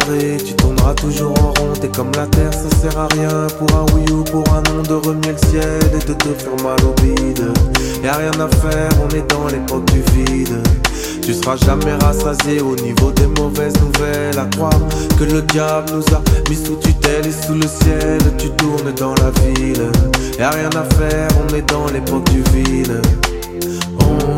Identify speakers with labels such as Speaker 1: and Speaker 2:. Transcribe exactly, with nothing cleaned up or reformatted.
Speaker 1: carré, tu tourneras toujours en rond. T'es comme la terre, ça sert à rien. Pour un oui ou pour un non, de remuer le ciel et de te faire mal au bide. Y'a rien à faire, on est dans l'époque du vide. Tu seras jamais rassasié au niveau des mauvaises nouvelles. À croire que le diable nous a mis sous tutelle et sous le ciel. Tu tournes dans la ville, y'a rien à faire, on est dans l'époque du vide. On